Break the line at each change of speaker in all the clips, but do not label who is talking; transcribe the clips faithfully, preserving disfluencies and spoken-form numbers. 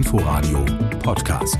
Inforadio Podcast.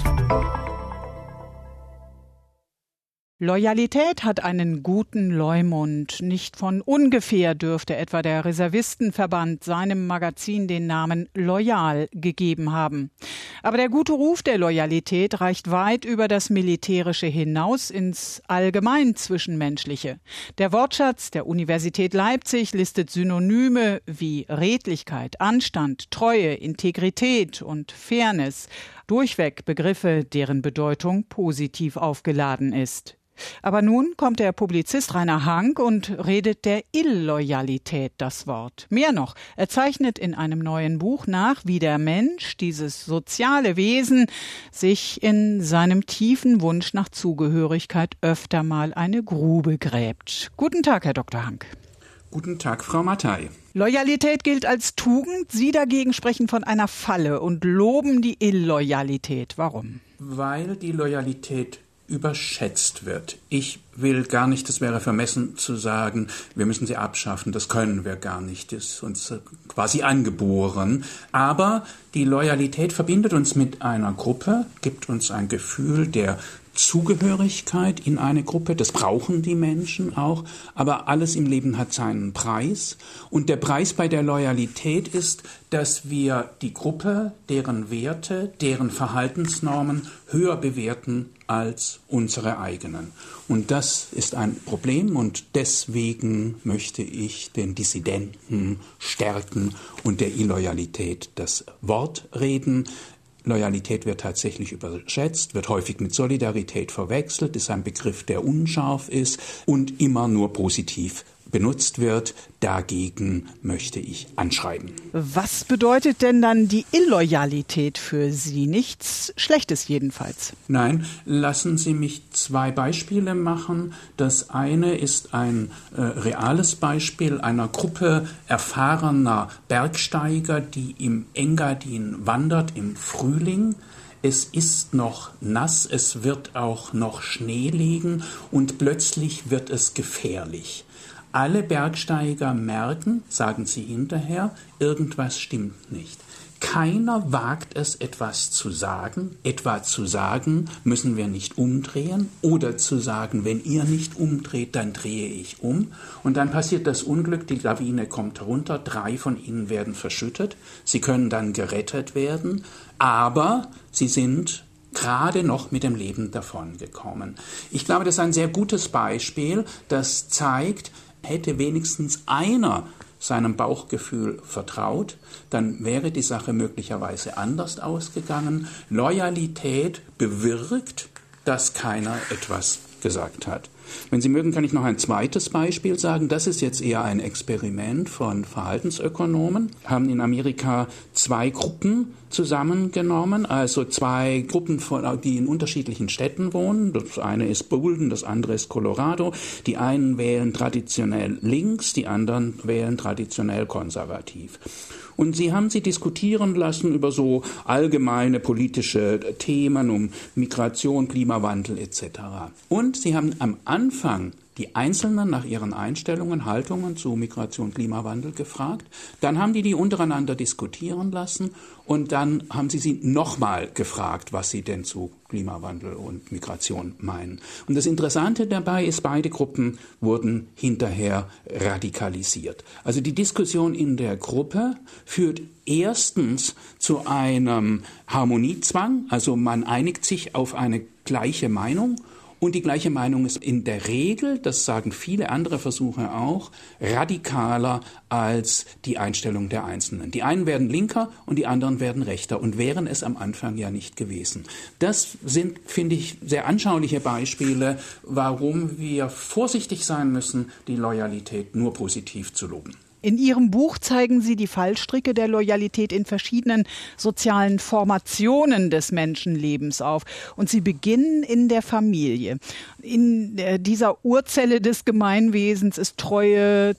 Loyalität hat einen guten Leumund. Nicht von ungefähr dürfte etwa der Reservistenverband seinem Magazin den Namen Loyal gegeben haben. Aber der gute Ruf der Loyalität reicht weit über das Militärische hinaus ins allgemein Zwischenmenschliche. Der Wortschatz der Universität Leipzig listet Synonyme wie Redlichkeit, Anstand, Treue, Integrität und Fairness. Durchweg Begriffe, deren Bedeutung positiv aufgeladen ist. Aber nun kommt der Publizist Rainer Hank und redet der Illoyalität das Wort. Mehr noch, er zeichnet in einem neuen Buch nach, wie der Mensch, dieses soziale Wesen, sich in seinem tiefen Wunsch nach Zugehörigkeit öfter mal eine Grube gräbt. Guten Tag, Herr Doktor Hank.
Guten Tag, Frau Mattei.
Loyalität gilt als Tugend. Sie dagegen sprechen von einer Falle und loben die Illoyalität. Warum?
Weil die Loyalität überschätzt wird. Ich will gar nicht, es wäre vermessen zu sagen, wir müssen sie abschaffen, das können wir gar nicht, das ist uns quasi angeboren. Aber die Loyalität verbindet uns mit einer Gruppe, gibt uns ein Gefühl der Zugehörigkeit in eine Gruppe, das brauchen die Menschen auch, aber alles im Leben hat seinen Preis und der Preis bei der Loyalität ist, dass wir die Gruppe, deren Werte, deren Verhaltensnormen höher bewerten als unsere eigenen. Und das ist ein Problem und deswegen möchte ich den Dissidenten stärken und der Illoyalität das Wort reden. Loyalität wird tatsächlich überschätzt, wird häufig mit Solidarität verwechselt, ist ein Begriff, der unscharf ist und immer nur positiv benutzt wird. Dagegen möchte ich anschreiben.
Was bedeutet denn dann die Illoyalität für Sie? Nichts Schlechtes jedenfalls.
Nein, lassen Sie mich zwei Beispiele machen. Das eine ist ein äh, reales Beispiel einer Gruppe erfahrener Bergsteiger, die im Engadin wandert im Frühling. Es ist noch nass, es wird auch noch Schnee liegen und plötzlich wird es gefährlich. Alle Bergsteiger merken, sagen sie hinterher, irgendwas stimmt nicht. Keiner wagt es, etwas zu sagen, etwa zu sagen, müssen wir nicht umdrehen oder zu sagen, wenn ihr nicht umdreht, dann drehe ich um. Und dann passiert das Unglück, die Lawine kommt herunter, drei von ihnen werden verschüttet, sie können dann gerettet werden, aber sie sind gerade noch mit dem Leben davongekommen. Ich glaube, das ist ein sehr gutes Beispiel, das zeigt, hätte wenigstens einer seinem Bauchgefühl vertraut, dann wäre die Sache möglicherweise anders ausgegangen. Loyalität bewirkt, dass keiner etwas gesagt hat. Wenn Sie mögen, kann ich noch ein zweites Beispiel sagen. Das ist jetzt eher ein Experiment von Verhaltensökonomen. Haben in Amerika zwei Gruppen zusammengenommen, also zwei Gruppen, von, die in unterschiedlichen Städten wohnen. Das eine ist Bolden, das andere ist Colorado. Die einen wählen traditionell links, die anderen wählen traditionell konservativ. Und sie haben sie diskutieren lassen über so allgemeine politische Themen, um Migration, Klimawandel et cetera. Und sie haben am Anfang die Einzelnen nach ihren Einstellungen, Haltungen zu Migration, Klimawandel gefragt. Dann haben die die untereinander diskutieren lassen und dann haben sie sie nochmal gefragt, was sie denn zu Klimawandel und Migration meinen. Und das Interessante dabei ist, beide Gruppen wurden hinterher radikalisiert. Also die Diskussion in der Gruppe führt erstens zu einem Harmoniezwang, also man einigt sich auf eine gleiche Meinung. Und die gleiche Meinung ist in der Regel, das sagen viele andere Versuche auch, radikaler als die Einstellung der Einzelnen. Die einen werden linker und die anderen werden rechter und wären es am Anfang ja nicht gewesen. Das sind, finde ich, sehr anschauliche Beispiele, warum wir vorsichtig sein müssen, die Loyalität nur positiv zu loben.
In Ihrem Buch zeigen Sie die Fallstricke der Loyalität in verschiedenen sozialen Formationen des Menschenlebens auf. Und Sie beginnen in der Familie. In dieser Urzelle des Gemeinwesens ist Treue,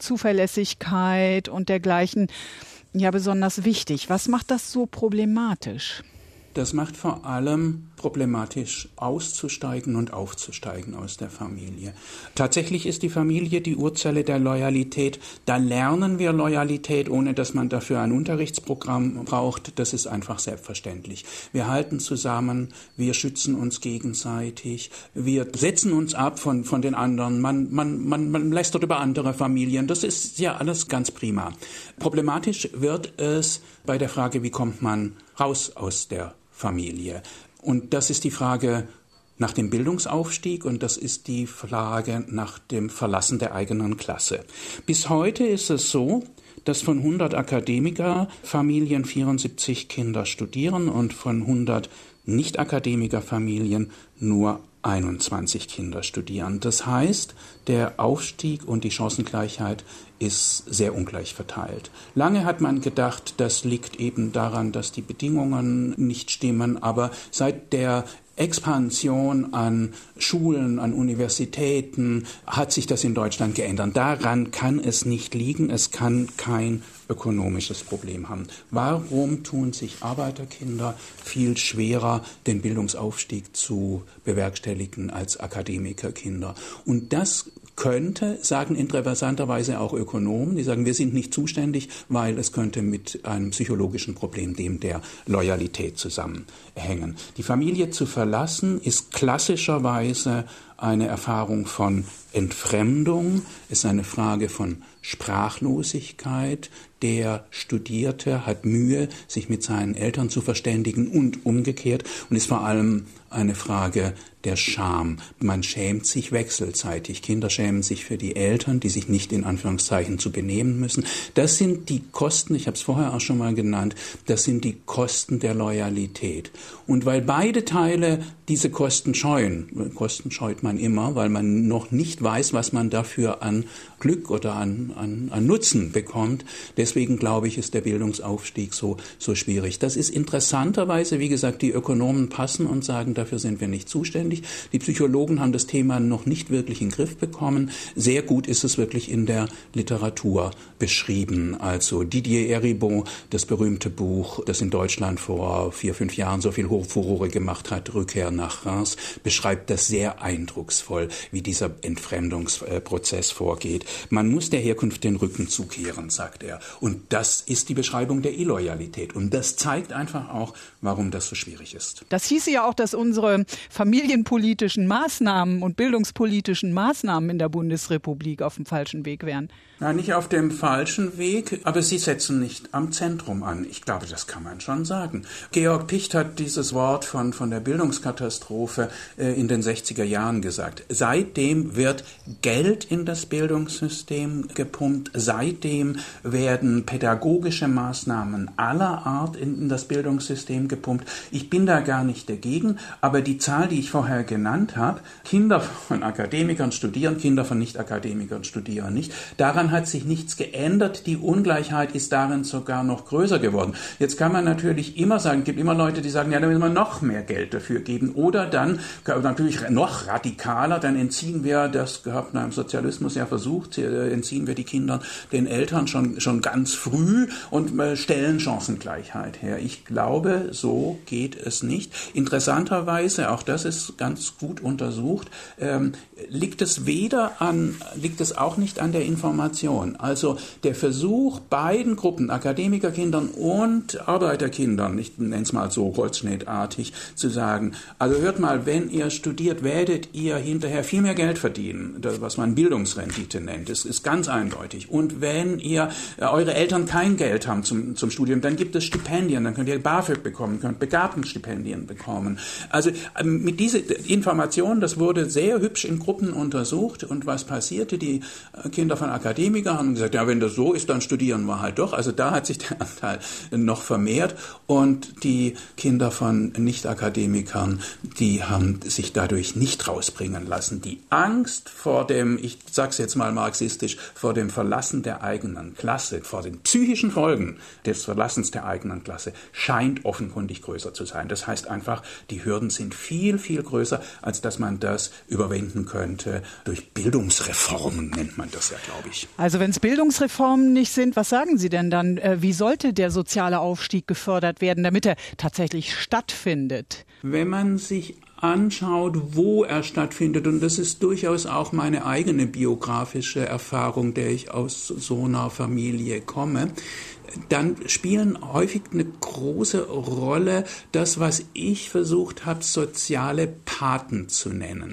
Zuverlässigkeit und dergleichen ja besonders wichtig. Was macht das so problematisch?
Das macht vor allem problematisch, auszusteigen und aufzusteigen aus der Familie. Tatsächlich ist die Familie die Urzelle der Loyalität. Da lernen wir Loyalität, ohne dass man dafür ein Unterrichtsprogramm braucht. Das ist einfach selbstverständlich. Wir halten zusammen, wir schützen uns gegenseitig, wir setzen uns ab von, von den anderen. Man, man, man, man lästert über andere Familien. Das ist ja alles ganz prima. Problematisch wird es bei der Frage, wie kommt man raus aus der Familie. Und das ist die Frage nach dem Bildungsaufstieg und das ist die Frage nach dem Verlassen der eigenen Klasse. Bis heute ist es so, dass von hundert Akademikerfamilien vierundsiebzig Kinder studieren und von hundert Nicht-Akademikerfamilien nur einundzwanzig Kinder studieren. Das heißt, der Aufstieg und die Chancengleichheit ist sehr ungleich verteilt. Lange hat man gedacht, das liegt eben daran, dass die Bedingungen nicht stimmen, aber seit der Expansion an Schulen, an Universitäten hat sich das in Deutschland geändert. Daran kann es nicht liegen, es kann kein ökonomisches Problem haben. Warum tun sich Arbeiterkinder viel schwerer, den Bildungsaufstieg zu bewerkstelligen als Akademikerkinder? Und das könnte, sagen interessanterweise auch Ökonomen, die sagen, wir sind nicht zuständig, weil es könnte mit einem psychologischen Problem, dem der Loyalität, zusammenhängen. Die Familie zu verlassen ist klassischerweise eine Erfahrung von Entfremdung, ist eine Frage von Sprachlosigkeit. Der Studierte hat Mühe, sich mit seinen Eltern zu verständigen und umgekehrt und ist vor allem eine Frage der Scham. Man schämt sich wechselseitig. Kinder schämen sich für die Eltern, die sich nicht in Anführungszeichen zu benehmen müssen. Das sind die Kosten, ich habe es vorher auch schon mal genannt, das sind die Kosten der Loyalität. Und weil beide Teile diese Kosten scheuen, Kosten scheut man immer, weil man noch nicht weiß, was man dafür an Glück oder an, an, an Nutzen bekommt. Deswegen glaube ich, ist der Bildungsaufstieg so, so schwierig. Das ist interessanterweise, wie gesagt, die Ökonomen passen und sagen, dafür sind wir nicht zuständig. Die Psychologen haben das Thema noch nicht wirklich in den Griff bekommen. Sehr gut ist es wirklich in der Literatur beschrieben. Also Didier Eribon, das berühmte Buch, das in Deutschland vor vier, fünf Jahren so viel Furore gemacht hat, Rückkehr nach Reims, beschreibt das sehr eindrucksvoll, wie dieser Entfremdungsprozess vorgeht. Man muss der Herkunft den Rücken zukehren, sagt er. Und das ist die Beschreibung der Illoyalität. Und das zeigt einfach auch, warum das so schwierig ist.
Das hieße ja auch, dass unsere familienpolitischen Maßnahmen und bildungspolitischen Maßnahmen in der Bundesrepublik auf dem falschen Weg wären.
Na, nicht auf dem falschen Weg, aber sie setzen nicht am Zentrum an. Ich glaube, das kann man schon sagen. Georg Picht hat dieses Wort von, von der Bildungskatastrophe äh, in den sechziger Jahren gesagt. Seitdem wird Geld in das Bildungssystem gepumpt. Seitdem werden pädagogische Maßnahmen aller Art in, in das Bildungssystem gepumpt. Ich bin da gar nicht dagegen, aber die Zahl, die ich vorher genannt habe, Kinder von Akademikern studieren, Kinder von Nicht-Akademikern studieren nicht, daran hat sich nichts geändert. Die Ungleichheit ist darin sogar noch größer geworden. Jetzt kann man natürlich immer sagen, es gibt immer Leute, die sagen, ja, da müssen wir noch mehr Geld dafür geben. Oder dann, natürlich noch radikaler, dann entziehen wir, das hat man im Sozialismus ja versucht, entziehen wir die Kinder den Eltern schon, schon ganz früh und stellen Chancengleichheit her. Ich glaube, so geht es nicht. Interessanterweise, auch das ist ganz gut untersucht, ähm, liegt es weder an, liegt es auch nicht an der Information. Also der Versuch, beiden Gruppen, Akademikerkindern und Arbeiterkindern, ich nenne es mal so holzschnittartig, zu sagen, also hört mal, wenn ihr studiert, werdet ihr hinterher viel mehr Geld verdienen, das, was man Bildungsrendite nennt, das ist ganz eindeutig. Und wenn ihr, äh, eure Eltern kein Geld haben zum, zum Studium, dann gibt es Stipendien, dann könnt ihr BAföG bekommen, könnt Begabtenstipendien bekommen. Also ähm, mit dieser Information, das wurde sehr hübsch in Gruppen untersucht und was passierte, die äh, Kinder von Akademikern haben gesagt, ja, wenn das so ist, dann studieren wir halt doch. Also da hat sich der Anteil noch vermehrt und die Kinder von Nicht-Akademikern, die haben sich dadurch nicht raus rausbringen lassen. Die Angst vor dem, ich sag's jetzt mal marxistisch, vor dem Verlassen der eigenen Klasse, vor den psychischen Folgen des Verlassens der eigenen Klasse, scheint offenkundig größer zu sein. Das heißt einfach, die Hürden sind viel, viel größer, als dass man das überwinden könnte. Durch Bildungsreformen nennt man das ja, glaube ich.
Also wenn es Bildungsreformen nicht sind, was sagen Sie denn dann? Wie sollte der soziale Aufstieg gefördert werden, damit er tatsächlich stattfindet?
Wenn man sich anschaut, wo er stattfindet, und das ist durchaus auch meine eigene biografische Erfahrung, der ich aus so einer Familie komme, dann spielen häufig eine große Rolle das, was ich versucht habe, soziale Paten zu nennen.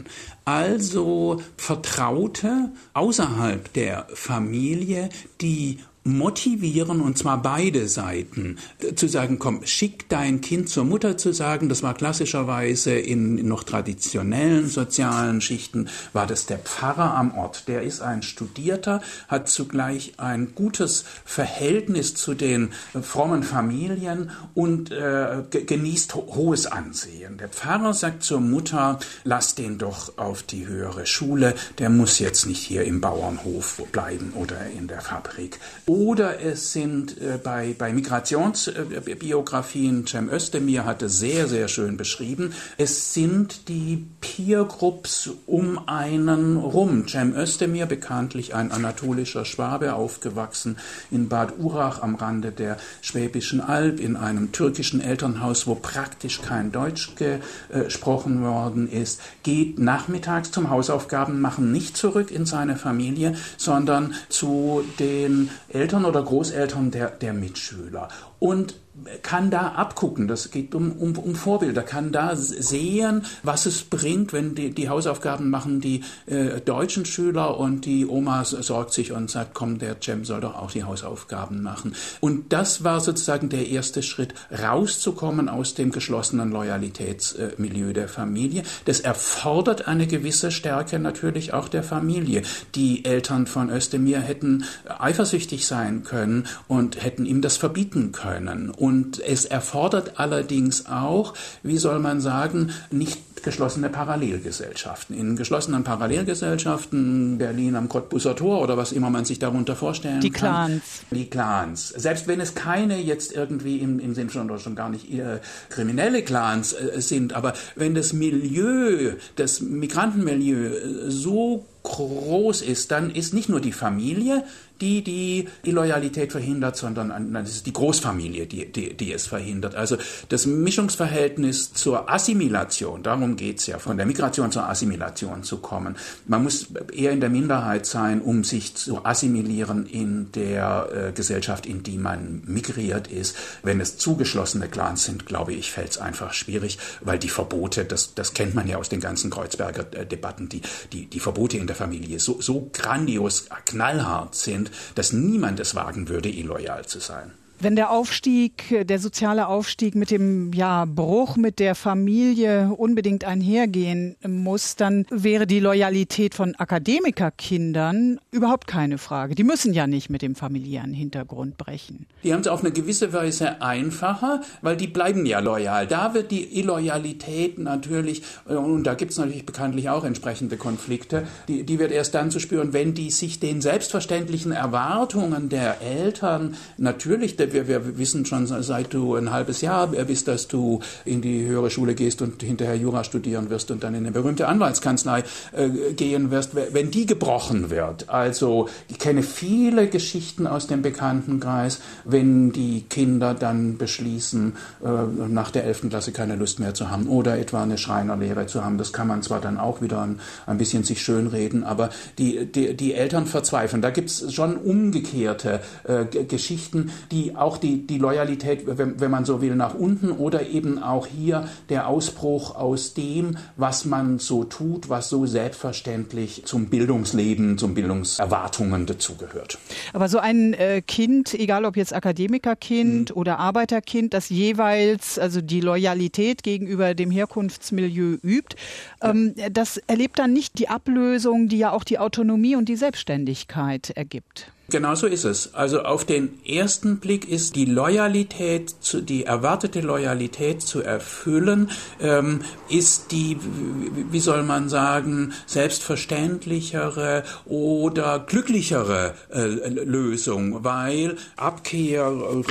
Also Vertraute außerhalb der Familie, die motivieren, und zwar beide Seiten, zu sagen, komm, schick dein Kind zur Mutter, zu sagen, das war klassischerweise in noch traditionellen sozialen Schichten, war das der Pfarrer am Ort. Der ist ein Studierter, hat zugleich ein gutes Verhältnis zu den frommen Familien und äh, genießt ho- hohes Ansehen. Der Pfarrer sagt zur Mutter, lass den doch auf die höhere Schule, der muss jetzt nicht hier im Bauernhof bleiben oder in der Fabrik. Oder es sind äh, bei, bei Migrationsbiografien, äh, Cem Özdemir hatte sehr, sehr schön beschrieben, es sind die Peer-Groups um einen rum. Cem Özdemir, bekanntlich ein anatolischer Schwabe, aufgewachsen in Bad Urach am Rande der Schwäbischen Alb, in einem türkischen Elternhaus, wo praktisch kein Deutsch gesprochen worden ist, geht nachmittags zum Hausaufgaben machen nicht zurück in seine Familie, sondern zu den Eltern oder Großeltern der, der Mitschüler und kann da abgucken, das geht um, um, um Vorbilder, kann da sehen, was es bringt, wenn die, die Hausaufgaben machen die äh, deutschen Schüler und die Oma sorgt sich und sagt, komm, der Cem soll doch auch die Hausaufgaben machen. Und das war sozusagen der erste Schritt, rauszukommen aus dem geschlossenen Loyalitätsmilieu der Familie. Das erfordert eine gewisse Stärke natürlich auch der Familie. Die Eltern von Özdemir hätten eifersüchtig sein können und hätten ihm das verbieten können. Und es erfordert allerdings auch, wie soll man sagen, nicht geschlossene Parallelgesellschaften. In geschlossenen Parallelgesellschaften, Berlin am Cottbuser Tor oder was immer man sich darunter vorstellen
die
kann.
Clans.
Die Clans. Selbst wenn es keine jetzt irgendwie im, im Sinn schon, schon gar nicht äh, kriminelle Clans äh, sind, aber wenn das Milieu, das Migrantenmilieu äh, so groß ist, dann ist nicht nur die Familie, die die, die Loyalität verhindert, sondern es ist die Großfamilie, die, die, die es verhindert. Also das Mischungsverhältnis zur Assimilation, darum geht es ja, von der Migration zur Assimilation zu kommen. Man muss eher in der Minderheit sein, um sich zu assimilieren in der äh, Gesellschaft, in die man migriert ist. Wenn es zugeschlossene Clans sind, glaube ich, fällt es einfach schwierig, weil die Verbote, das, das kennt man ja aus den ganzen Kreuzberger äh, Debatten, die, die, die Verbote in der Familie so, so grandios knallhart sind, dass niemand es wagen würde, illoyal zu sein.
Wenn der Aufstieg, der soziale Aufstieg mit dem ja, Bruch mit der Familie unbedingt einhergehen muss, dann wäre die Loyalität von Akademikerkindern überhaupt keine Frage. Die müssen ja nicht mit dem familiären Hintergrund brechen.
Die haben es auf eine gewisse Weise einfacher, weil die bleiben ja loyal. Da wird die Illoyalität natürlich, und da gibt es natürlich bekanntlich auch entsprechende Konflikte, die, die wird erst dann zu spüren, wenn die sich den selbstverständlichen Erwartungen der Eltern natürlich, Wir, wir wissen schon, seit du ein halbes Jahr bist, dass du in die höhere Schule gehst und hinterher Jura studieren wirst und dann in eine berühmte Anwaltskanzlei äh, gehen wirst, wenn die gebrochen wird. Also ich kenne viele Geschichten aus dem Bekanntenkreis, wenn die Kinder dann beschließen, äh, nach der elften Klasse keine Lust mehr zu haben oder etwa eine Schreinerlehre zu haben. Das kann man zwar dann auch wieder ein, ein bisschen sich schönreden, aber die, die, die Eltern verzweifeln. Da gibt es schon umgekehrte äh, G- Geschichten, die auch die, die Loyalität, wenn, wenn man so will, nach unten oder eben auch hier der Ausbruch aus dem, was man so tut, was so selbstverständlich zum Bildungsleben, zum Bildungserwartungen dazugehört.
Aber so ein äh, Kind, egal ob jetzt Akademikerkind mhm. oder Arbeiterkind, das jeweils also die Loyalität gegenüber dem Herkunftsmilieu übt, ähm, das erlebt dann nicht die Ablösung, die ja auch die Autonomie und die Selbstständigkeit ergibt.
Genau so ist es. Also auf den ersten Blick ist die Loyalität, zu, die erwartete Loyalität zu erfüllen, ähm, ist die, wie soll man sagen, selbstverständlichere oder glücklichere äh, Lösung, weil Abkehr,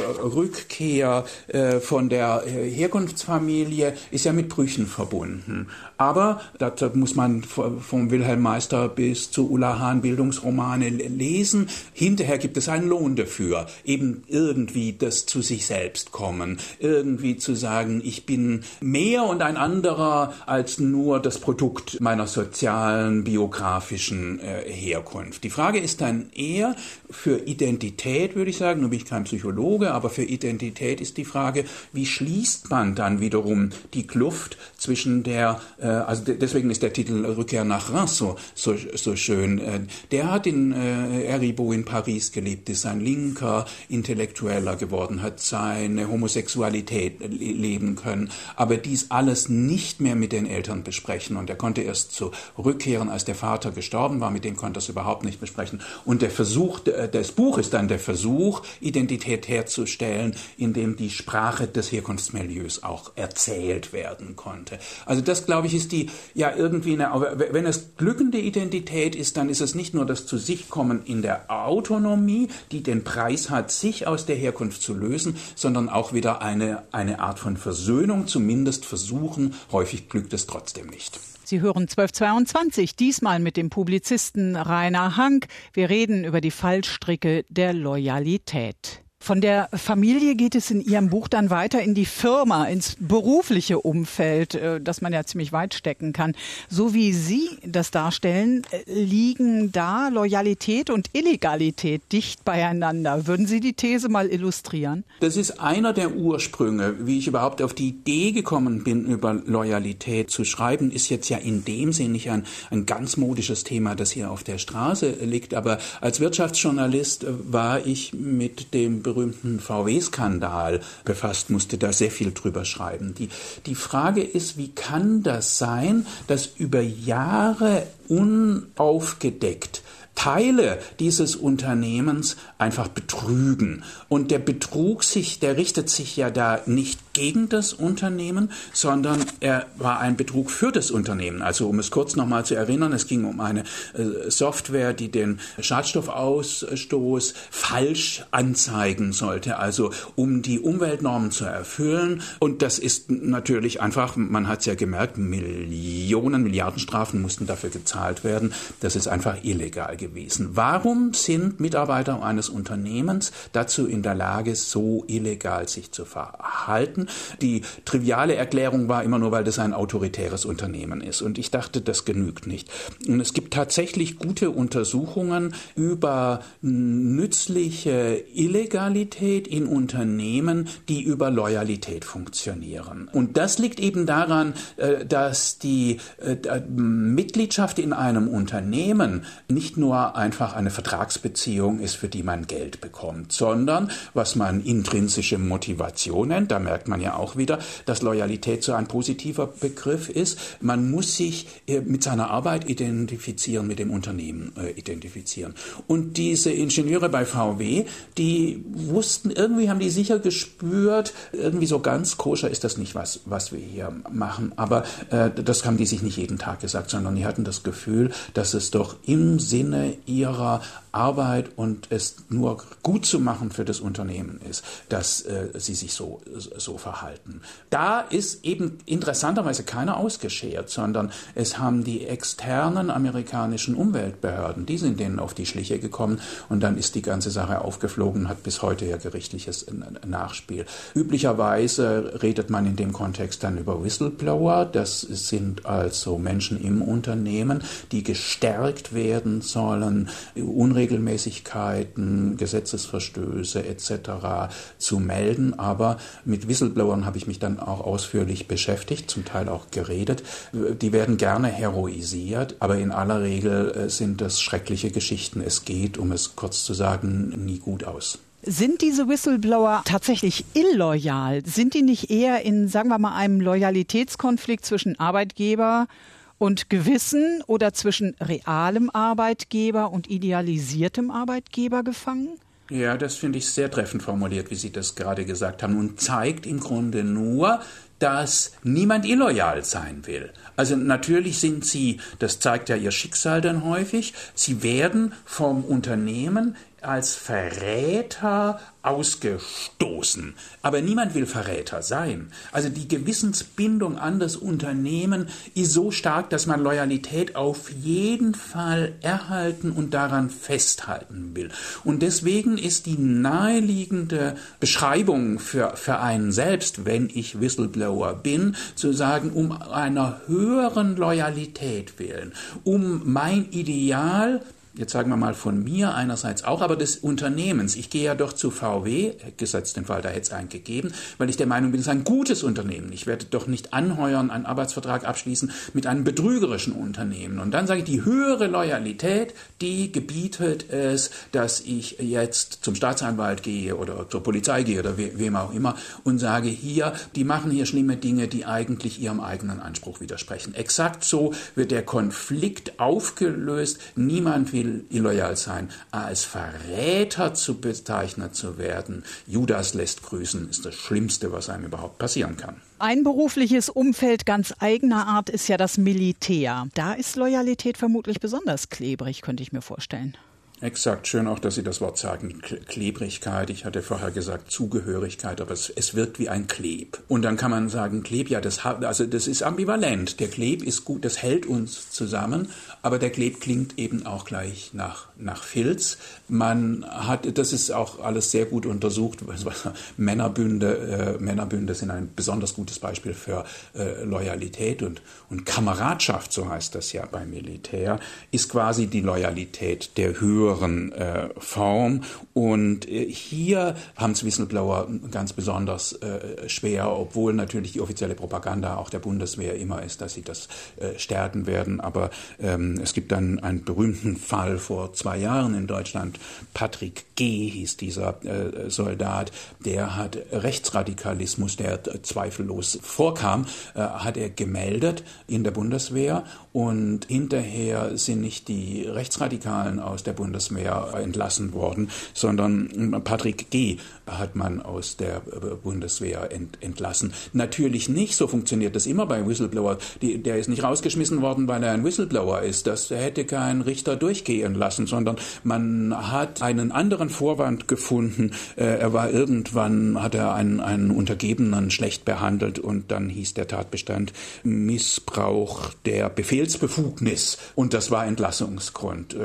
Rückkehr äh, von der Herkunftsfamilie ist ja mit Brüchen verbunden. Aber da muss man vom Wilhelm Meister bis zu Ulla Hahn Bildungsromane lesen. Hinterher gibt es einen Lohn dafür, eben irgendwie das zu sich selbst kommen, irgendwie zu sagen, ich bin mehr und ein anderer als nur das Produkt meiner sozialen, biografischen äh, Herkunft. Die Frage ist dann eher für Identität, würde ich sagen, nun bin ich kein Psychologe, aber für Identität ist die Frage, wie schließt man dann wiederum die Kluft zwischen der, äh, also de- deswegen ist der Titel Rückkehr nach Reims so, so, so schön. Äh, der hat in äh, Eribo in Paris gelebt, ist ein linker Intellektueller geworden, hat seine Homosexualität leben können, aber dies alles nicht mehr mit den Eltern besprechen. Und er konnte erst zurückkehren, als der Vater gestorben war, mit dem konnte er es überhaupt nicht besprechen. Und der Versuch, das Buch ist dann der Versuch, Identität herzustellen, indem die Sprache des Herkunftsmilieus auch erzählt werden konnte. Also das, glaube ich, ist die, ja, irgendwie eine, wenn es glückende Identität ist, dann ist es nicht nur das Zu sich kommen in der Autonomie, die den Preis hat, sich aus der Herkunft zu lösen, sondern auch wieder eine, eine Art von Versöhnung, zumindest versuchen. Häufig glückt es trotzdem nicht.
Sie hören zwölf zweiundzwanzig, diesmal mit dem Publizisten Rainer Hank. Wir reden über die Fallstricke der Loyalität. Von der Familie geht es in Ihrem Buch dann weiter in die Firma, ins berufliche Umfeld, das man ja ziemlich weit stecken kann. So wie Sie das darstellen, liegen da Loyalität und Illegalität dicht beieinander. Würden Sie die These mal illustrieren?
Das ist einer der Ursprünge, wie ich überhaupt auf die Idee gekommen bin, über Loyalität zu schreiben, ist jetzt ja in dem Sinne nicht ein, ein ganz modisches Thema, das hier auf der Straße liegt. Aber als Wirtschaftsjournalist war ich mit dem berühmten V W-Skandal befasst, musste da sehr viel drüber schreiben. Die, die Frage ist, wie kann das sein, dass über Jahre unaufgedeckt Teile dieses Unternehmens einfach betrügen. Und der Betrug sich, der richtet sich ja da nicht gegen das Unternehmen, sondern er war ein Betrug für das Unternehmen. Also um es kurz nochmal zu erinnern, es ging um eine äh, Software, die den Schadstoffausstoß falsch anzeigen sollte, also um die Umweltnormen zu erfüllen. Und das ist natürlich einfach, man hat es ja gemerkt, Millionen, Milliardenstrafen mussten dafür gezahlt werden. Das ist einfach illegal gewesen. gewesen. Warum sind Mitarbeiter eines Unternehmens dazu in der Lage, so illegal sich zu verhalten? Die triviale Erklärung war immer nur, weil das ein autoritäres Unternehmen ist. Und ich dachte, das genügt nicht. Und es gibt tatsächlich gute Untersuchungen über nützliche Illegalität in Unternehmen, die über Loyalität funktionieren. Und das liegt eben daran, dass die Mitgliedschaft in einem Unternehmen nicht nur einfach eine Vertragsbeziehung ist, für die man Geld bekommt, sondern was man intrinsische Motivation nennt. Da merkt man ja auch wieder, dass Loyalität so ein positiver Begriff ist. Man muss sich mit seiner Arbeit identifizieren, mit dem Unternehmen äh, identifizieren. Und diese Ingenieure bei V W, die wussten, irgendwie haben die sicher gespürt, irgendwie so ganz koscher ist das nicht, was, was wir hier machen. Aber äh, das haben die sich nicht jeden Tag gesagt, sondern die hatten das Gefühl, dass es doch im Sinne ihrer Arbeit und es nur gut zu machen für das Unternehmen ist, dass äh, sie sich so, so verhalten. Da ist eben interessanterweise keiner ausgeschert, sondern es haben die externen amerikanischen Umweltbehörden, die sind denen auf die Schliche gekommen und dann ist die ganze Sache aufgeflogen, hat bis heute ja gerichtliches Nachspiel. Üblicherweise redet man in dem Kontext dann über Whistleblower, das sind also Menschen im Unternehmen, die gestärkt werden sollen, Unregelmäßigkeiten, Gesetzesverstöße et cetera zu melden. Aber mit Whistleblowern habe ich mich dann auch ausführlich beschäftigt, zum Teil auch geredet. Die werden gerne heroisiert, aber in aller Regel sind das schreckliche Geschichten. Es geht, um es kurz zu sagen, nie gut aus.
Sind diese Whistleblower tatsächlich illoyal? Sind die nicht eher in, sagen wir mal, einem Loyalitätskonflikt zwischen Arbeitgeber und Gewissen oder zwischen realem Arbeitgeber und idealisiertem Arbeitgeber gefangen?
Ja, das finde ich sehr treffend formuliert, wie Sie das gerade gesagt haben, und zeigt im Grunde nur, dass niemand illoyal sein will. Also natürlich sind sie, das zeigt ja ihr Schicksal dann häufig, sie werden vom Unternehmen als Verräter ausgestoßen. Aber niemand will Verräter sein. Also die Gewissensbindung an das Unternehmen ist so stark, dass man Loyalität auf jeden Fall erhalten und daran festhalten will. Und deswegen ist die naheliegende Beschreibung für, für einen selbst, wenn ich Whistleblower bin, zu sagen, um einer höheren Loyalität willen, um mein Ideal, jetzt sagen wir mal von mir einerseits auch, aber des Unternehmens. Ich gehe ja doch zu V W, gesetzt den Fall, da hätte es einen gegeben, weil ich der Meinung bin, es ist ein gutes Unternehmen. Ich werde doch nicht anheuern, einen Arbeitsvertrag abschließen mit einem betrügerischen Unternehmen. Und dann sage ich, die höhere Loyalität, die gebietet es, dass ich jetzt zum Staatsanwalt gehe oder zur Polizei gehe oder we- wem auch immer und sage, hier, die machen hier schlimme Dinge, die eigentlich ihrem eigenen Anspruch widersprechen. Exakt so wird der Konflikt aufgelöst. Niemand will illoyal sein. Als Verräter zu bezeichnet zu werden, Judas lässt grüßen, ist das Schlimmste, was einem überhaupt passieren kann.
Ein berufliches Umfeld ganz eigener Art ist ja das Militär. Da ist Loyalität vermutlich besonders klebrig, könnte ich mir vorstellen.
Exakt, schön auch, dass Sie das Wort sagen, Klebrigkeit. Ich hatte vorher gesagt Zugehörigkeit, aber es, es wirkt wie ein Kleb. Und dann kann man sagen, Kleb, ja, das, also das ist ambivalent. Der Kleb ist gut, das hält uns zusammen, aber der Kleb klingt eben auch gleich nach, nach Filz. Man hat, das ist auch alles sehr gut untersucht. Männerbünde, äh, Männerbünde sind ein besonders gutes Beispiel für äh, Loyalität und, und Kameradschaft, so heißt das ja beim Militär, ist quasi die Loyalität der Höhe Äh, Form. Und äh, hier haben es Whistleblower ganz besonders äh, schwer, obwohl natürlich die offizielle Propaganda auch der Bundeswehr immer ist, dass sie das äh, stärken werden. Aber ähm, es gibt dann einen berühmten Fall vor zwei Jahren in Deutschland. Patrick G. hieß dieser äh, Soldat, der hat Rechtsradikalismus, der äh, zweifellos vorkam, äh, hat er gemeldet in der Bundeswehr, und hinterher sind nicht die Rechtsradikalen aus der Bundeswehr entlassen worden, sondern Patrick G. hat man aus der Bundeswehr ent, entlassen. Natürlich nicht, so funktioniert das immer bei Whistleblower. Die, der ist nicht rausgeschmissen worden, weil er ein Whistleblower ist. Das hätte kein Richter durchgehen lassen, sondern man hat einen anderen Vorwand gefunden. Er war irgendwann, hat er einen, einen Untergebenen schlecht behandelt, und dann hieß der Tatbestand Missbrauch der Befehlsbefugnis, und das war Entlassungsgrund.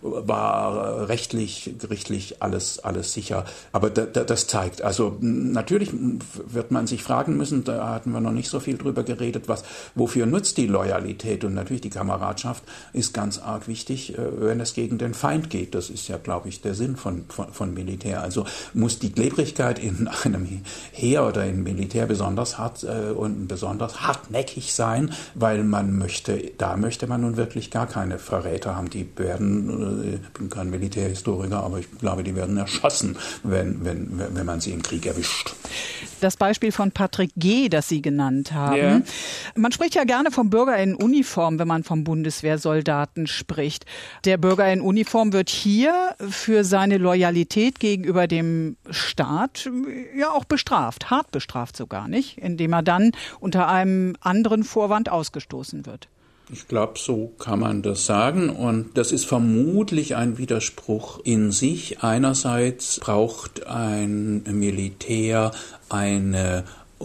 War rechtlich, gerichtlich alles, alles sicher. Aber da, da, das zeigt, also natürlich wird man sich fragen müssen, da hatten wir noch nicht so viel drüber geredet, was, wofür nutzt die Loyalität? Und natürlich die Kameradschaft ist ganz arg wichtig, wenn es gegen den Feind geht. Das ist ja, glaube ich, der Sinn von, von, von Militär. Also muss die Klebrigkeit in einem Heer oder im Militär besonders hart äh, und besonders hartnäckig sein, weil man möchte, da möchte man nun wirklich gar keine Verräter haben. Die werden, ich bin kein Militärhistoriker, aber ich glaube, die werden erschossen, wenn, wenn, wenn man sie im Krieg erwischt.
Das Beispiel von Patrick G., das Sie genannt haben.
Ja.
Man spricht ja gerne vom Bürger in Uniform, wenn man vom Bundeswehrsoldaten spricht. Der Bürger in Uniform wird hier für seine Loyalität gegenüber dem Staat ja auch bestraft, hart bestraft sogar, nicht? Indem er dann unter einem anderen Vorwand ausgestoßen wird.
Ich glaube, so kann man das sagen, und das ist vermutlich ein Widerspruch in sich. Einerseits braucht ein Militär eine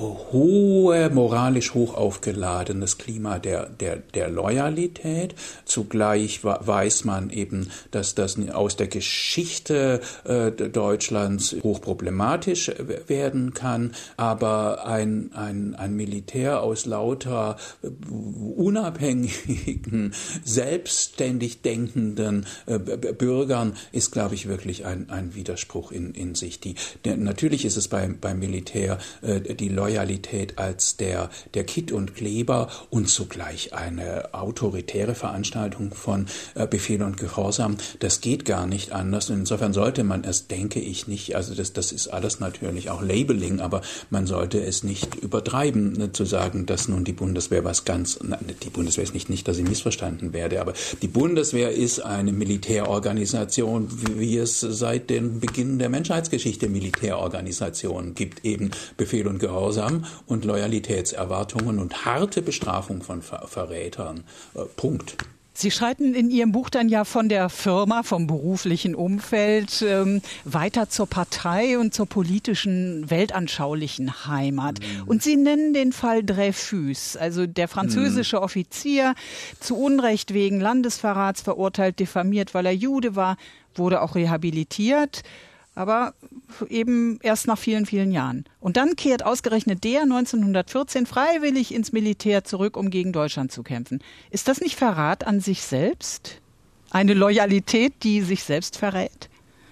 hohe, moralisch hoch aufgeladenes Klima der, der, der Loyalität. Zugleich weiß man eben, dass das aus der Geschichte äh, Deutschlands hochproblematisch werden kann. Aber ein, ein, ein Militär aus lauter unabhängigen, selbstständig denkenden äh, Bürgern ist, glaube ich, wirklich ein, ein Widerspruch in, in sich. Die, der, natürlich ist es beim, beim Militär äh, die Loyalität Loyalität als der, der Kitt und Kleber und zugleich eine autoritäre Veranstaltung von äh, Befehl und Gehorsam. Das geht gar nicht anders. Und insofern sollte man es, denke ich, nicht, also das, das ist alles natürlich auch Labeling, aber man sollte es nicht übertreiben, ne, zu sagen, dass nun die Bundeswehr was ganz, na, die Bundeswehr ist nicht, nicht, dass ich missverstanden werde, aber die Bundeswehr ist eine Militärorganisation, wie, wie es seit dem Beginn der Menschheitsgeschichte Militärorganisationen gibt, eben Befehl und Gehorsam und Loyalitätserwartungen und harte Bestrafung von Ver- Verrätern. Äh, Punkt.
Sie schreiten in Ihrem Buch dann ja von der Firma, vom beruflichen Umfeld ähm, weiter zur Partei und zur politischen, weltanschaulichen Heimat. Mhm. Und Sie nennen den Fall Dreyfus, also der französische mhm. Offizier, zu Unrecht wegen Landesverrats verurteilt, diffamiert, weil er Jude war, wurde auch rehabilitiert. Aber eben erst nach vielen, vielen Jahren. Und dann kehrt ausgerechnet der neunzehnhundertvierzehn freiwillig ins Militär zurück, um gegen Deutschland zu kämpfen. Ist das nicht Verrat an sich selbst? Eine Loyalität, die sich selbst verrät?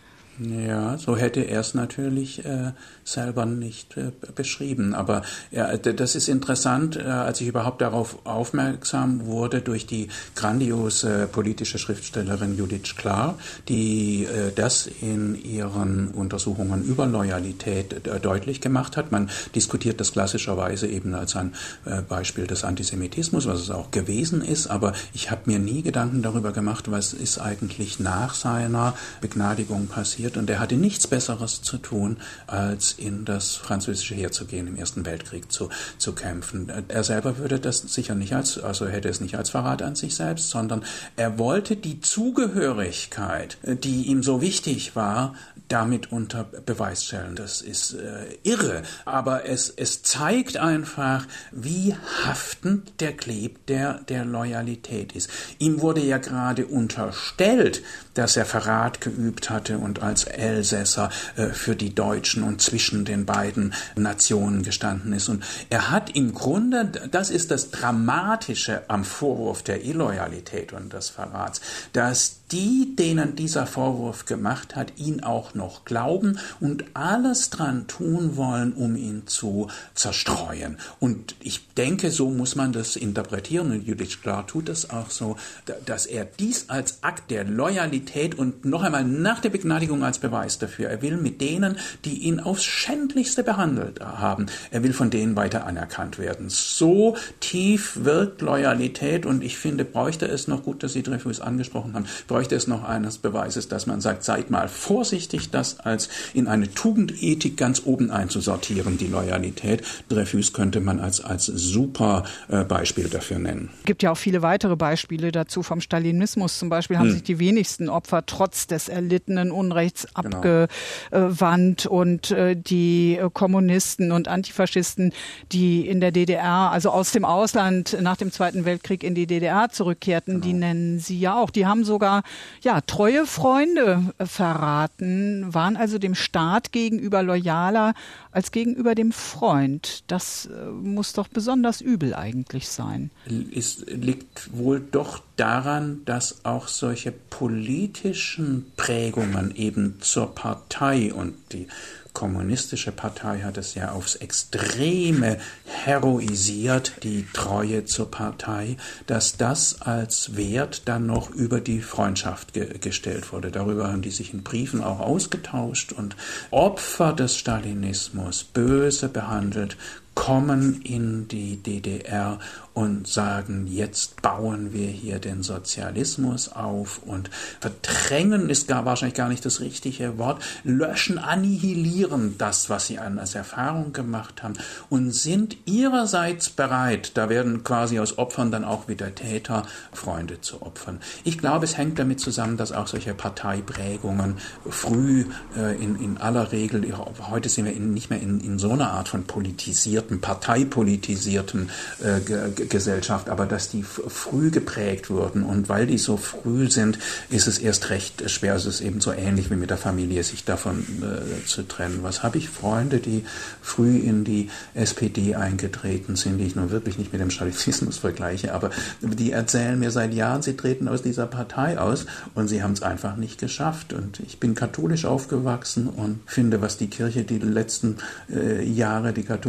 Ja, so hätte er es natürlich äh, selber nicht äh, beschrieben. Aber ja, das ist interessant, äh, als ich überhaupt darauf aufmerksam wurde durch die grandiose politische Schriftstellerin Judith Sklar, die äh, das in ihren Untersuchungen über Loyalität äh, deutlich gemacht hat. Man diskutiert das klassischerweise eben als ein äh, Beispiel des Antisemitismus, was es auch gewesen ist. Aber ich habe mir nie Gedanken darüber gemacht, was ist eigentlich nach seiner Begnadigung passiert. Und er hatte nichts Besseres zu tun, als in das französische Heer zu gehen, im Ersten Weltkrieg zu, zu kämpfen. Er selber würde das sicher nicht als, also hätte es nicht als Verrat an sich selbst, sondern er wollte die Zugehörigkeit, die ihm so wichtig war, damit unter Beweis stellen. Das ist äh, irre, aber es, es zeigt einfach, wie haftend der Kleb der, der Loyalität ist. Ihm wurde ja gerade unterstellt, dass er Verrat geübt hatte und als Elsässer äh, für die Deutschen und zwischen den beiden Nationen gestanden ist. Und er hat im Grunde, das ist das Dramatische am Vorwurf der Illoyalität und des Verrats, dass die, denen dieser Vorwurf gemacht hat, ihn auch noch glauben und alles dran tun wollen, um ihn zu zerstreuen. Und ich denke, so muss man das interpretieren, und Judith Sklar tut es auch so, dass er dies als Akt der Loyalität und noch einmal nach der Begnadigung als Beweis dafür, er will mit denen, die ihn aufs Schändlichste behandelt haben, er will von denen weiter anerkannt werden. So tief wirkt Loyalität, und ich finde, bräuchte es noch, gut, dass Sie Dreyfus angesprochen haben, bräuchte es noch eines Beweises, dass man sagt, seid mal vorsichtig, das als in eine Tugendethik ganz oben einzusortieren, die Loyalität. Dreyfus könnte man als, als super äh, Beispiel dafür nennen.
Es gibt ja auch viele weitere Beispiele dazu. Vom Stalinismus zum Beispiel haben hm. sich die wenigsten Opfer trotz des erlittenen Unrechts genau. abgewandt, und äh, die Kommunisten und Antifaschisten, die in der D D R, also aus dem Ausland nach dem Zweiten Weltkrieg in die D D R zurückkehrten, genau. die nennen Sie ja auch. Die haben sogar ja, treue Freunde verraten, waren also dem Staat gegenüber loyaler als gegenüber dem Freund. Das äh, muss doch besonders übel eigentlich sein.
Es liegt wohl doch daran, dass auch solche politischen Prägungen eben zur Partei, und die kommunistische Partei hat es ja aufs Extreme heroisiert, die Treue zur Partei, dass das als Wert dann noch über die Freundschaft ge- gestellt wurde. Darüber haben die sich in Briefen auch ausgetauscht, und Opfer des Stalinismus, böse behandelt, kommen in die D D R und sagen, jetzt bauen wir hier den Sozialismus auf, und verdrängen ist gar wahrscheinlich gar nicht das richtige Wort, löschen, annihilieren das, was sie als Erfahrung gemacht haben, und sind ihrerseits bereit, da werden quasi aus Opfern dann auch wieder Täter, Freunde zu opfern. Ich glaube, es hängt damit zusammen, dass auch solche Parteiprägungen früh äh, in, in aller Regel, heute sind wir in, nicht mehr in, in so einer Art von politisierten, parteipolitisierten äh, Ge- Gesellschaft, aber dass die f- früh geprägt wurden, und weil die so früh sind, ist es erst recht schwer. Es ist eben so ähnlich wie mit der Familie, sich davon äh, zu trennen. Was habe ich Freunde, die früh in die S P D eingetreten sind, die ich nun wirklich nicht mit dem Stalinismus vergleiche, aber die erzählen mir seit Jahren, sie treten aus dieser Partei aus, und sie haben es einfach nicht geschafft. Und ich bin katholisch aufgewachsen und finde, was die Kirche die letzten äh, Jahre, die katholische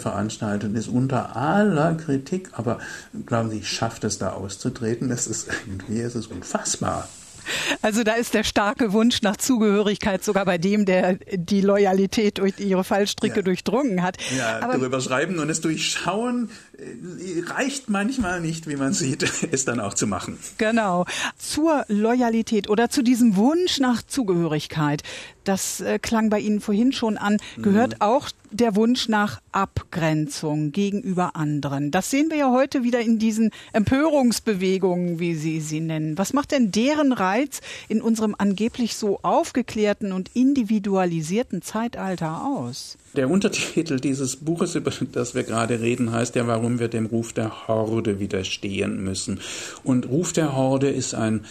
veranstaltet, ist unter aller Kritik, aber glauben Sie, schafft es da auszutreten? Das ist irgendwie, es ist unfassbar.
Also da ist der starke Wunsch nach Zugehörigkeit sogar bei dem, der die Loyalität durch ihre Fallstricke ja. durchdrungen hat.
Ja, aber darüber schreiben und es durchschauen äh, reicht manchmal nicht, wie man sieht, es dann auch zu machen.
Genau. Zur Loyalität oder zu diesem Wunsch nach Zugehörigkeit, das äh, klang bei Ihnen vorhin schon an, gehört mhm. auch der Wunsch nach Abgrenzung gegenüber anderen. Das sehen wir ja heute wieder in diesen Empörungsbewegungen, wie Sie sie nennen. Was macht denn deren Reiz in unserem angeblich so aufgeklärten und individualisierten Zeitalter aus?
Der Untertitel dieses Buches, über das wir gerade reden, heißt ja, warum wir dem Ruf der Horde widerstehen müssen. Und Ruf der Horde ist ein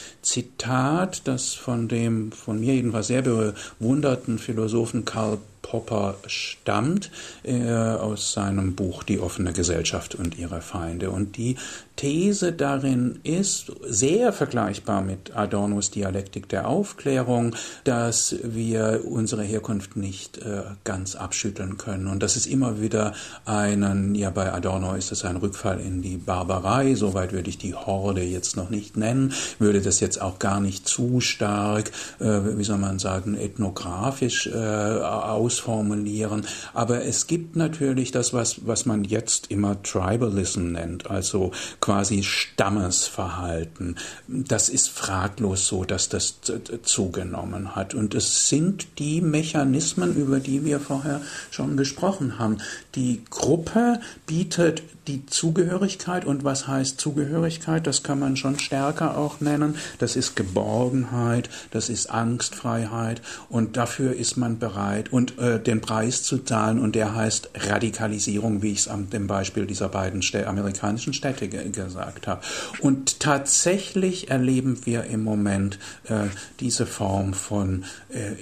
Zitat, das von dem von mir jedenfalls sehr bewunderten Philosophen Karl Popper stammt, äh, aus seinem Buch Die offene Gesellschaft und ihre Feinde. Und die These darin ist sehr vergleichbar mit Adornos Dialektik der Aufklärung, dass wir unsere Herkunft nicht äh, ganz abschütteln können und dass es immer wieder einen, ja bei Adorno ist es ein Rückfall in die Barbarei, soweit würde ich die Horde jetzt noch nicht nennen, würde das jetzt auch gar nicht zu stark, äh, wie soll man sagen, ethnografisch äh, ausformulieren, aber es gibt natürlich das, was, was man jetzt immer Tribalism nennt, also quasi Stammesverhalten. Das ist fraglos so, dass das zugenommen hat. Und es sind die Mechanismen, über die wir vorher schon gesprochen haben. Die Gruppe bietet die Zugehörigkeit. Und was heißt Zugehörigkeit? Das kann man schon stärker auch nennen. Das ist Geborgenheit, das ist Angstfreiheit. Und dafür ist man bereit, und äh, den Preis zu zahlen. Und der heißt Radikalisierung, wie ich es am dem Beispiel dieser beiden Städ- amerikanischen Städte ge- gesagt habe. Und tatsächlich erleben wir im Moment äh, diese Form von äh,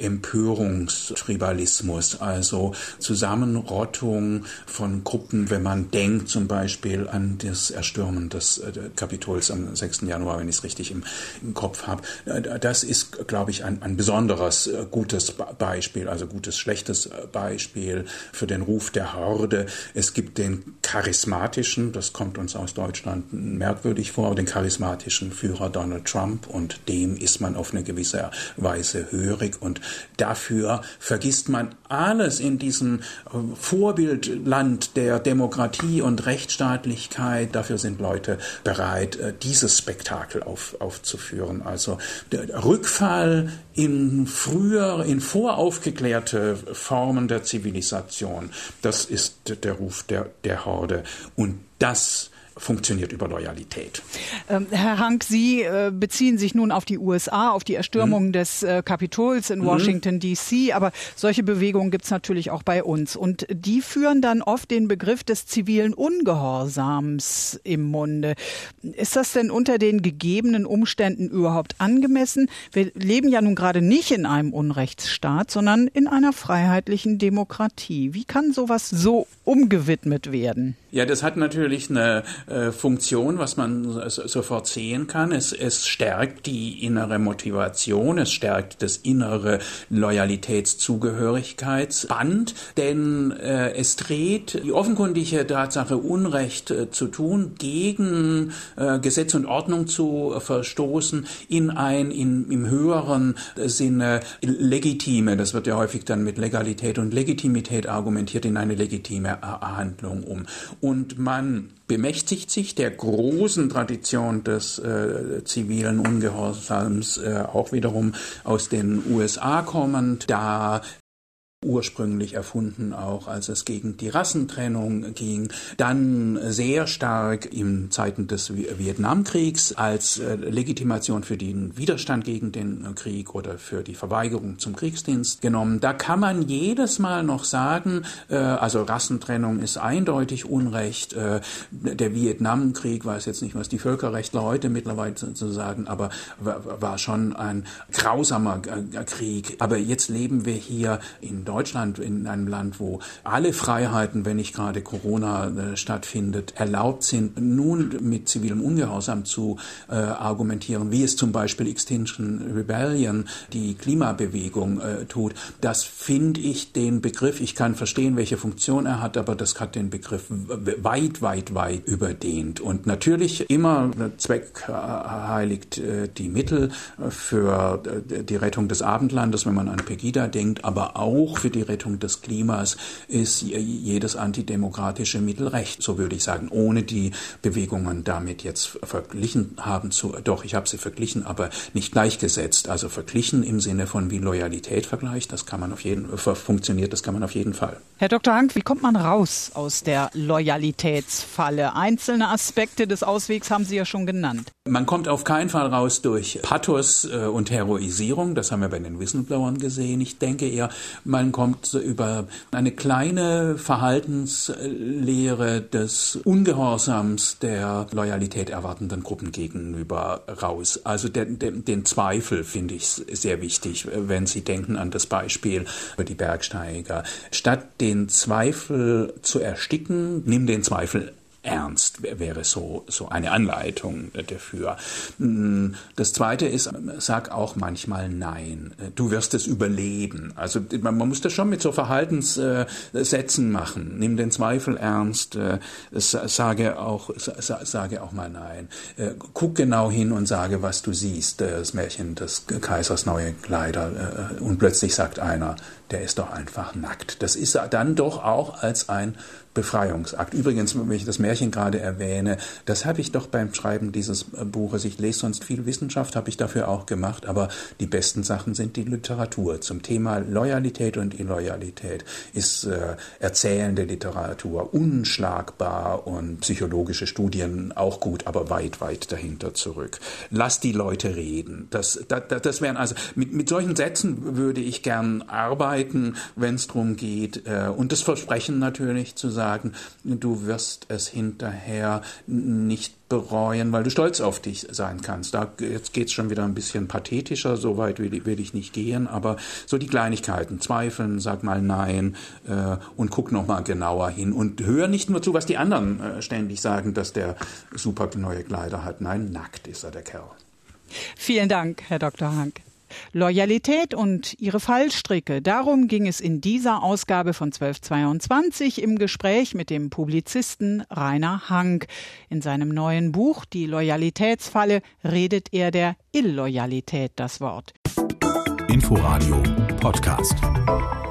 Empörungstribalismus, also Zusammenrottung von Gruppen, wenn man denkt zum Beispiel an das Erstürmen des äh, Kapitols am sechsten Januar, wenn ich es richtig im, im Kopf habe. Äh, das ist, glaube ich, ein, ein besonderes äh, gutes Beispiel, also gutes, schlechtes Beispiel für den Ruf der Horde. Es gibt den charismatischen, das kommt uns aus Deutschland merkwürdig vor, den charismatischen Führer Donald Trump, und dem ist man auf eine gewisse Weise hörig, und dafür vergisst man alles in diesem Vorbildland der Demokratie und Rechtsstaatlichkeit. Dafür sind Leute bereit, dieses Spektakel auf, aufzuführen. Also der Rückfall in früher, in voraufgeklärte Formen der Zivilisation, das ist der Ruf der, der Horde, und das funktioniert über Loyalität.
Ähm, Herr Hank, Sie äh, beziehen sich nun auf die U S A, auf die Erstürmung mhm. des äh, Kapitols in mhm. Washington D C, aber solche Bewegungen gibt es natürlich auch bei uns. Und die führen dann oft den Begriff des zivilen Ungehorsams im Munde. Ist das denn unter den gegebenen Umständen überhaupt angemessen? Wir leben ja nun gerade nicht in einem Unrechtsstaat, sondern in einer freiheitlichen Demokratie. Wie kann sowas so umgewidmet werden?
Ja, das hat natürlich eine äh, Funktion, was man so, sofort sehen kann. Es, es stärkt die innere Motivation, es stärkt das innere Loyalitätszugehörigkeitsband, denn äh, es dreht die offenkundige Tatsache, Unrecht äh, zu tun, gegen äh, Gesetz und Ordnung zu äh, verstoßen, in ein in, im höheren Sinne legitime, das wird ja häufig dann mit Legalität und Legitimität argumentiert, in eine legitime Handlung um. Und man bemächtigt sich der großen Tradition des äh, zivilen Ungehorsams, äh, auch wiederum aus den U S A kommend, da ursprünglich erfunden auch, als es gegen die Rassentrennung ging, dann sehr stark in Zeiten des Vietnamkriegs als äh, Legitimation für den Widerstand gegen den äh, Krieg oder für die Verweigerung zum Kriegsdienst genommen. Da kann man jedes Mal noch sagen, äh, also Rassentrennung ist eindeutig Unrecht. Äh, der Vietnamkrieg, weiß jetzt nicht, was die Völkerrechtler heute mittlerweile zu sagen, aber war, war schon ein grausamer äh, Krieg. Aber jetzt leben wir hier in Deutschland Deutschland, in einem Land, wo alle Freiheiten, wenn nicht gerade Corona äh, stattfindet, erlaubt sind, nun mit zivilem Ungehorsam zu äh, argumentieren, wie es zum Beispiel Extinction Rebellion, die Klimabewegung, äh, tut. Das finde ich den Begriff, ich kann verstehen, welche Funktion er hat, aber das hat den Begriff weit, weit, weit überdehnt. Und natürlich immer Zweck heiligt äh, die Mittel für äh, die Rettung des Abendlandes, wenn man an Pegida denkt, aber auch für die Rettung des Klimas ist jedes antidemokratische Mittel recht, so würde ich sagen, ohne die Bewegungen damit jetzt verglichen haben zu, doch, ich habe sie verglichen, aber nicht gleichgesetzt, also verglichen im Sinne von wie Loyalität vergleicht, das kann man auf jeden Fall, funktioniert, das kann man auf jeden Fall.
Herr Doktor Hank, wie kommt man raus aus der Loyalitätsfalle? Einzelne Aspekte des Auswegs haben Sie ja schon genannt.
Man kommt auf keinen Fall raus durch Pathos und Heroisierung, das haben wir bei den Whistleblowern gesehen. Ich denke eher, man kommt über eine kleine Verhaltenslehre des Ungehorsams der Loyalität erwartenden Gruppen gegenüber raus. Also den, den, den Zweifel finde ich sehr wichtig, wenn Sie denken an das Beispiel über die Bergsteiger. Statt den Zweifel zu ersticken, nimm den Zweifel ernst, wäre so, so eine Anleitung dafür. Das Zweite ist, sag auch manchmal Nein. Du wirst es überleben. Also man muss das schon mit so Verhaltenssätzen machen. Nimm den Zweifel ernst, sage auch, sage auch mal Nein. Guck genau hin und sage, was du siehst. Das Märchen des Kaisers neue Kleider. Und plötzlich sagt einer, der ist doch einfach nackt. Das ist dann doch auch als ein Befreiungsakt. Übrigens, wenn ich das Märchen gerade erwähne, das habe ich doch beim Schreiben dieses Buches, ich lese sonst viel Wissenschaft, habe ich dafür auch gemacht, aber die besten Sachen sind die Literatur. Zum Thema Loyalität und Illoyalität ist äh, erzählende Literatur unschlagbar und psychologische Studien auch gut, aber weit, weit dahinter zurück. Lass die Leute reden. Das, das, das wären also, mit, mit solchen Sätzen würde ich gern arbeiten, wenn es darum geht, äh, und das Versprechen natürlich zu sagen, du wirst es hinterher nicht bereuen, weil du stolz auf dich sein kannst. Da, jetzt geht es schon wieder ein bisschen pathetischer, so weit will, will ich nicht gehen, aber so die Kleinigkeiten, zweifeln, sag mal Nein äh, und guck noch mal genauer hin und hör nicht nur zu, was die anderen äh, ständig sagen, dass der super neue Kleider hat. Nein, nackt ist er, der Kerl.
Vielen Dank, Herr Doktor Hank. Loyalität und ihre Fallstricke, darum ging es in dieser Ausgabe von zwölf zweiundzwanzig im Gespräch mit dem Publizisten Rainer Hank. In seinem neuen Buch Die Loyalitätsfalle redet er der Illoyalität das Wort.
Inforadio Podcast.